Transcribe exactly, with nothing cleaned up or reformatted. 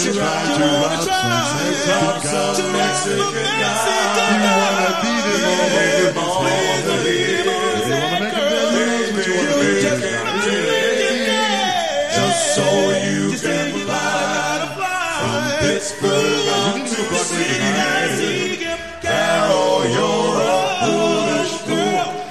to ride to rob some to Mexican guy. You wanna beat him all the years. You wanna make him better, you just can't take it. Just so you can fly from Pittsburgh out to Seattle.